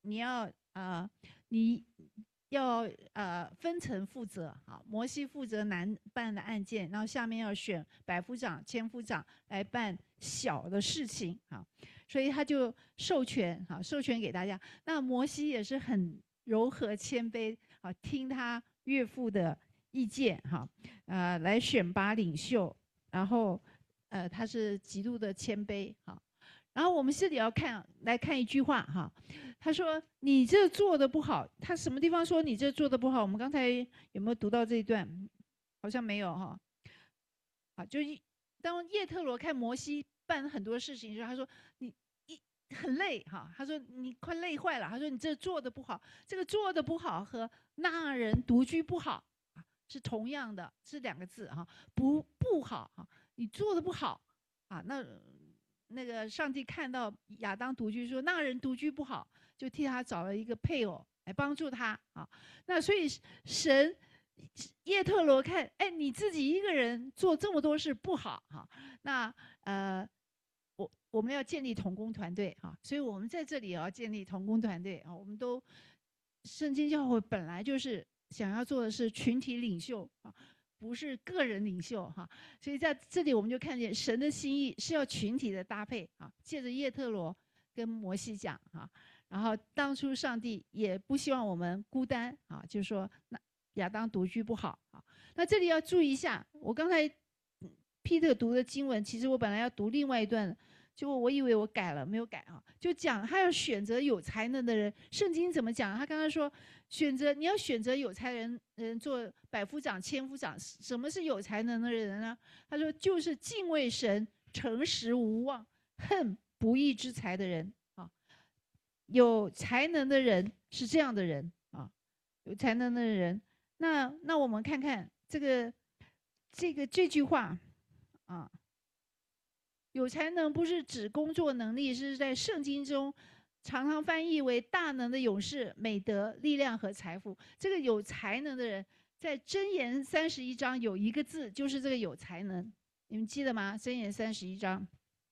要分层负责。好，摩西负责难办的案件，然后下面要选百夫长、千夫长来办小的事情。好，所以他就授权给大家。那摩西也是很柔和谦卑，好，听他岳父的意见，哈，来选拔领袖，然后他是极度的谦卑，好。然后我们这里要来看一句话哈，他说你这做的不好，他什么地方说你这做的不好？我们刚才有没有读到这一段？好像没有哈。好，就当叶特罗看摩西办很多事情的时候，他说你很累哈，他说你快累坏了，他说你这做的不好，这个做的不好和那人独居不好是同样的，是2个字哈，不好哈，你做的不好啊，那个上帝看到亚当独居，说那人独居不好，就替他找了一个配偶来帮助他啊。那所以神叶特罗看，哎，你自己一个人做这么多事不好哈。那我们要建立同工团队啊，所以我们在这里也要建立同工团队啊。我们都圣经教会本来就是想要做的是群体领袖啊。不是个人领袖哈，所以在这里我们就看见神的心意是要群体的搭配啊。借着叶特罗跟摩西讲哈，然后当初上帝也不希望我们孤单啊，就是说那亚当独居不好啊。那这里要注意一下，我刚才Peter读的经文，其实我本来要读另外一段，结果我以为我改了，没有改啊。就讲他要选择有才能的人，圣经怎么讲？他刚刚说你要选择有才人做百夫长、千夫长。什么是有才能的人呢？他说就是敬畏神、诚实无妄、恨不义之财的人啊。有才能的人是这样的人啊，有才能的人。那我们看看这句话啊。有才能不是指工作能力，是在圣经中常常翻译为大能的勇士、美德、力量和财富。这个有才能的人，在箴言31章有一个字，就是这个有才能，你们记得吗？箴言31章。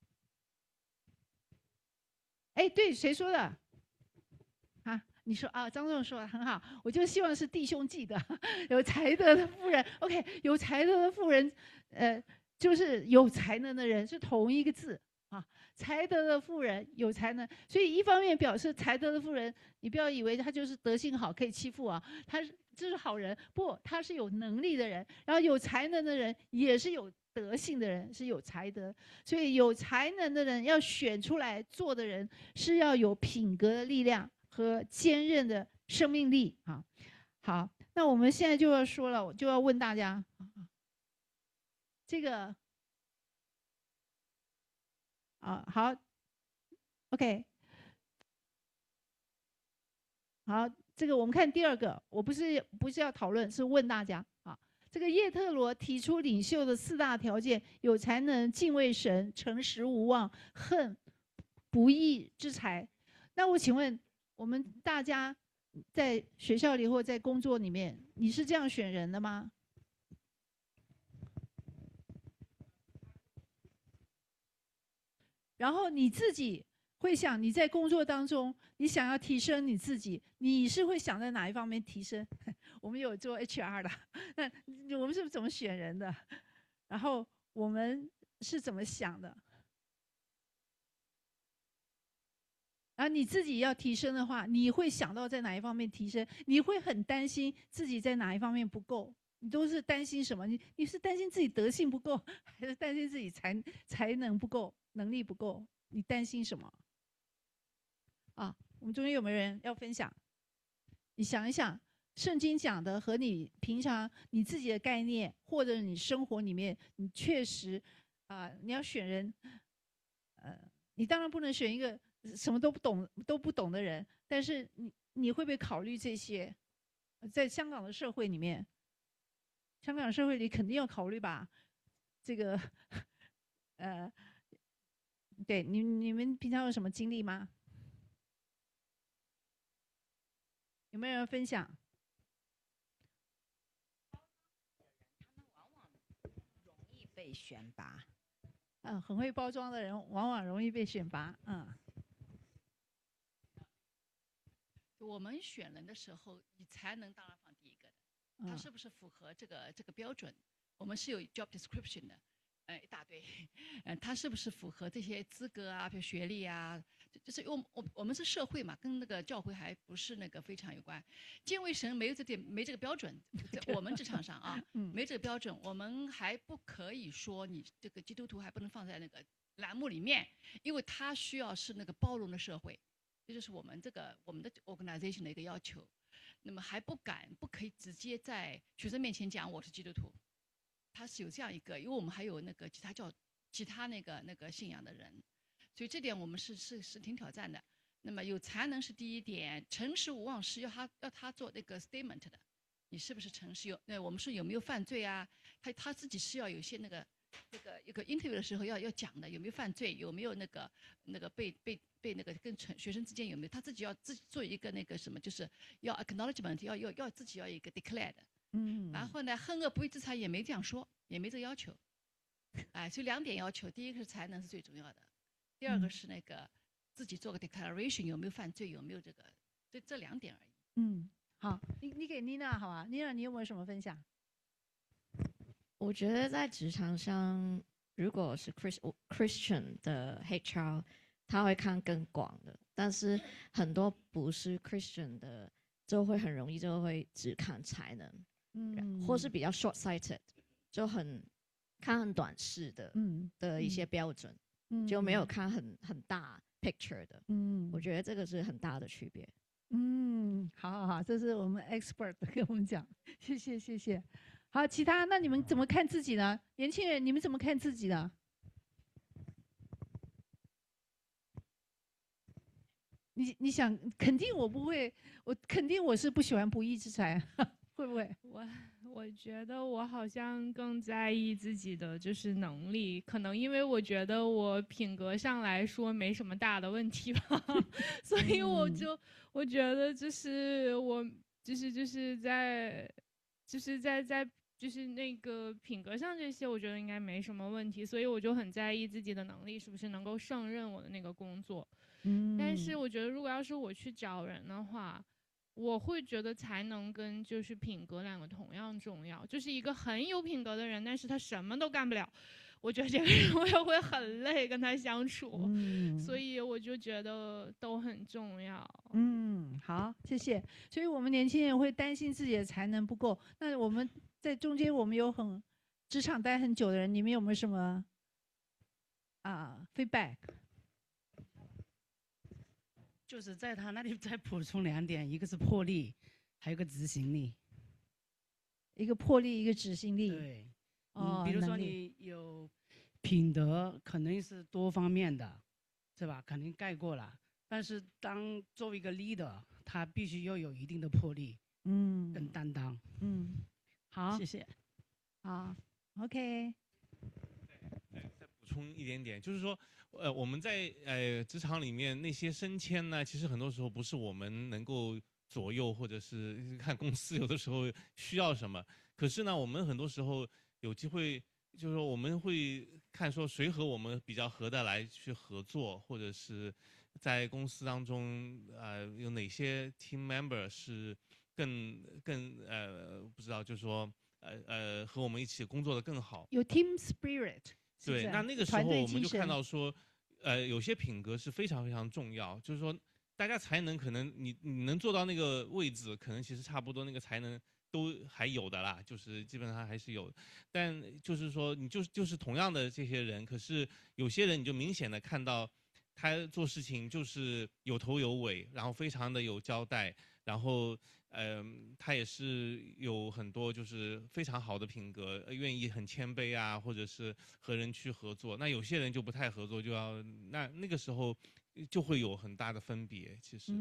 哎，对，谁说的？啊，你说啊，张仲说的很好，我就希望是弟兄记得，有才德的妇人。OK， 有才德的妇人，就是有才能的人，是同一个字啊。才德的妇人，有才能，所以一方面表示才德的妇人，你不要以为他就是德性好可以欺负啊，这是好人，不，他是有能力的人。然后有才能的人也是有德性的人，是有才德。所以有才能的人要选出来做的人，是要有品格的力量和坚韧的生命力啊。好，那我们现在就要说了，我就要问大家，这个好 ，OK。好，这个我们看第二个，我不是要讨论，是问大家啊。这个叶特罗提出领袖的4大条件：有才能、敬畏神、诚实无妄、恨不义之财。那我请问，我们大家在学校里或在工作里面，你是这样选人的吗？然后你自己会想，你在工作当中，你想要提升你自己，你是会想在哪一方面提升？我们有做 HR 的，那我们是怎么选人的？然后我们是怎么想的？然后你自己要提升的话，你会想到在哪一方面提升？你会很担心自己在哪一方面不够？你都是担心什么？你是担心自己德性不够，还是担心自己才能不够、能力不够？你担心什么？啊，我们中间有没有人要分享？你想一想，圣经讲的和你平常你自己的概念，或者你生活里面，你确实你要选人，你当然不能选一个什么都不懂的人，但是你会不会考虑这些？在香港的社会里面，香港社会里肯定要考虑吧，这个对你们平常有什么经历吗？有没有人分享？ 容易被选拔。 很会包装的人往往容易被选拔。 我们选人的时候，你才能当然放第一个的，他是不是符合这个标准？我们是有 job description 的，一大堆，他是不是符合这些资格啊，比如学历啊？就是我们是社会嘛，跟那个教会还不是那个非常有关。敬畏神没这个标准，在我们职场上啊，没这个标准，我们还不可以说你这个基督徒还不能放在那个栏目里面，因为他需要是那个包容的社会，这就是我们的 organization 的一个要求。那么还不可以直接在学生面前讲我是基督徒，他是有这样一个，因为我们还有那个其他那个信仰的人。所以这点我们是挺挑战的。那么有才能是第一点，诚实无妄是要他做那个 statement 的，你是不是诚实？我们说有没有犯罪啊？他自己是要有一些那个一个 interview 的时候要讲的，有没有犯罪，有没有那个被那个跟学生之间有没有，他自己要做一个那个什么，就是要 acknowledgement， 要自己要一个 declare 的。然后呢，恨恶不义之财也没这样说，也没这个要求。所以2点要求，第一个是才能是最重要的。第二个是那个自己做个 declaration 有没有犯罪，有没有这2点而已。 好，你给妮娜好吧？妮娜，你有没有什么分享？ 我觉得在职场上，如果是 Christian 的 HR， 他会看更广的，但是很多不是 Christian 的，就会很容易就会只看才能，或是比较 short-sighted， 就看很短视的一些标准。就没有看很大 picture 的，我觉得这个是很大的区别。 好，这是我们 expert 跟我们讲，谢谢。好，其他那你们怎么看自己呢？年轻人，你们怎么看自己呢？你想，肯定我不会，肯定我是不喜欢不义之财，会不会？ 我觉得我好像更在意自己的就是能力，可能因为我觉得我品格上来说没什么大的问题吧，所以我觉得就是我就是在那个品格上这些，我觉得应该没什么问题，所以我就很在意自己的能力是不是能够胜任我的那个工作。但是我觉得如果要是我去找人的话，我会觉得才能跟就是品格2个同样重要。就是一个很有品格的人，但是他什么都干不了，我觉得这个人我也会很累跟他相处。所以我就觉得都很重要。 好，谢谢。所以我们年轻人会担心自己的才能不够，那我们在中间我们有很职场待很久的人，你们有没有什么feedback？ 就是在他那里再补充2点，一个是魄力，还有个执行力。 一个魄力，一个执行力。 对， 哦， 比如说能力你有品德，肯定是多方面的，是吧？肯定盖过了。但是作为一个 leader， 他必须要有一定的魄力，跟担当。 好， 谢谢。 好 ，OK。 再补充一点点，就是说，我们在职场里面那些升迁呢，其实很多时候不是我们能够左右，或者是看公司有的时候需要什么。可是呢，我们很多时候有机会，就是说我们会看说谁和我们比较合得来去合作，或者是在公司当中有哪些 team member 是更不知道，就是说和我们一起工作的更好， 有 team spirit。 对，那个时候我们就看到说，有些品格是非常非常重要，就是说大家才能可能你能做到那个位置，可能其实差不多那个才能都还有的啦，就是基本上还是有，但就是说你就是同样的这些人，可是有些人你就明显的看到他做事情就是有头有尾，然后非常的有交代，然后他也是有很多就是非常好的品格，愿意很谦卑啊，或者是和人去合作。那有些人就不太合作，就要那个时候就会有很大的分别。其实，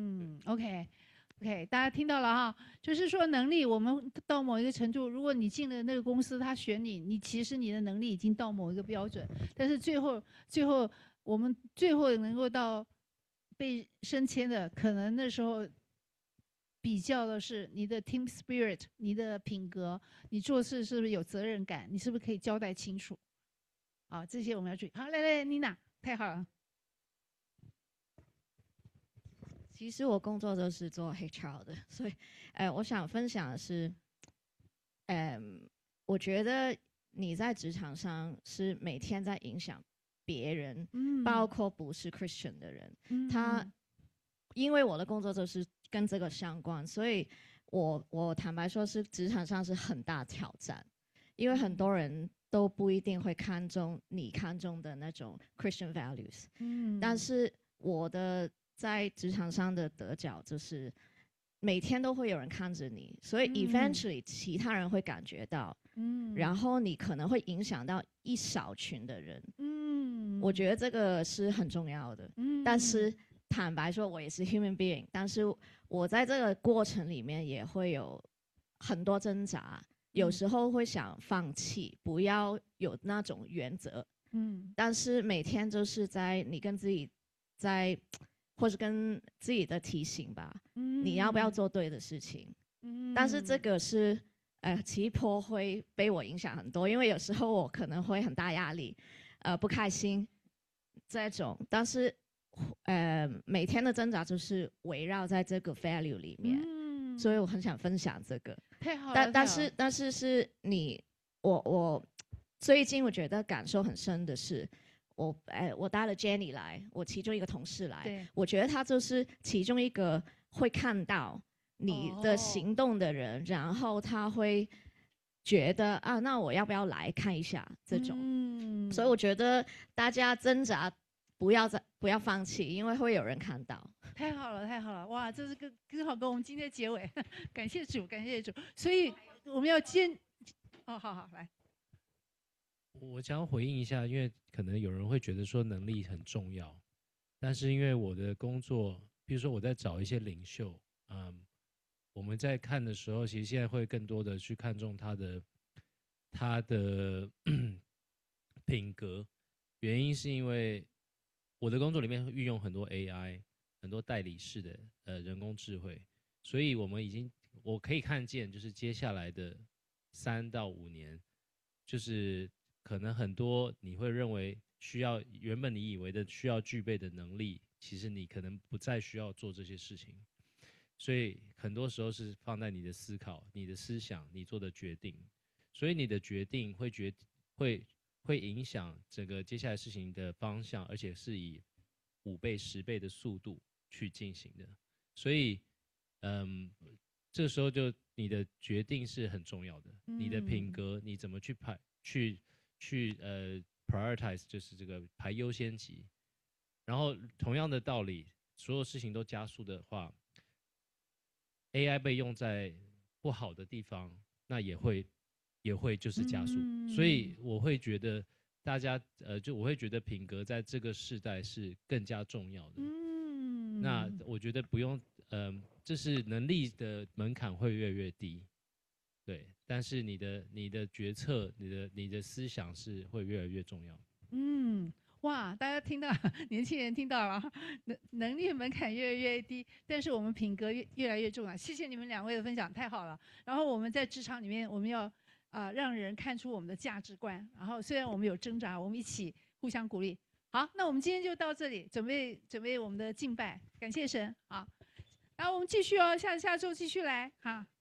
OK，大家听到了哈，就是说能力，我们到某一个程度，如果你进了那个公司，他选你其实你的能力已经到某一个标准，但是最后我们最后能够到被升迁的，可能那时候比较的是你的 team spirit， 你的品格，你做事是不是有责任感，你是不是可以交代清楚？好，这些我们要注意。好，来，妮娜，太好了。 其实我工作都是做 HR 的，所以，我想分享的是，我觉得你在职场上是每天在影响别人，包括不是 Christian 的人，因为我的工作就是跟这个相关，所以我坦白说是职场上是很大挑战，因为很多人都不一定会看重你看重的那种 Christian values，但是我的在职场上的得角就是每天都会有人看着你，所以 eventually 其他人会感觉到，然后你可能会影响到一小群的人，我觉得这个是很重要的，但是坦白说，我也是 human being， 但是我在这个过程里面也会有很多挣扎，有时候会想放弃，不要有那种原则，但是每天就是在你跟自己或者跟自己的提醒吧，你要不要做对的事情？但是这个是其实会被我影响很多，因为有时候我可能会很大压力，不开心这种，但是每天的挣扎就是围绕在这个 value 里面，所以我很想分享这个。 太好了， 但是是我最近我觉得感受很深的是。我带了 Jenny 来，我其中一个同事来，我觉得他就是其中一个会看到你的行动的人，然后他会觉得那我要不要来看一下这种，所以我觉得大家挣扎不要放弃，因为会有人看到。 太好了，哇，这是刚好跟我们今天的结尾，感谢主，所以我们要好来。 我想回应一下，因为可能有人会觉得说能力很重要，但是因为我的工作，比如说我在找一些领袖，我们在看的时候，其实现在会更多的去看重他的品格，原因是因为我的工作里面运用很多 AI， 很多代理式的人工智慧，所以我可以看见，就是接下来的3到5年，就是可能很多你会认为原本你以为的需要具备的能力，其实你可能不再需要做这些事情，所以很多时候是放在你的思考、你的思想、你做的决定，所以你的决定会影响整个接下来事情的方向，而且是以5倍、10倍的速度去进行的，所以这时候就你的决定是很重要的，你的品格你怎么去prioritize， 就是这个排优先级。然后同样的道理，所有事情都加速的话 ，AI 被用在不好的地方，那也会就是加速。所以我会觉得大家我会觉得品格在这个时代是更加重要的。那我觉得不用这是能力的门槛会越来越低，对，但是你的决策，你的思想是会越来越重要。 哇，大家听到，年轻人听到了，能力门槛越来越低，但是我们品格越来越重要。谢谢你们2位的分享，太好了。然后我们在职场里面，我们要让人看出我们的价值观。然后虽然我们有挣扎，我们一起互相鼓励。好，那我们今天就到这里，准备我们的敬拜，感谢神。好，然后我们继续哦，下周继续来哈。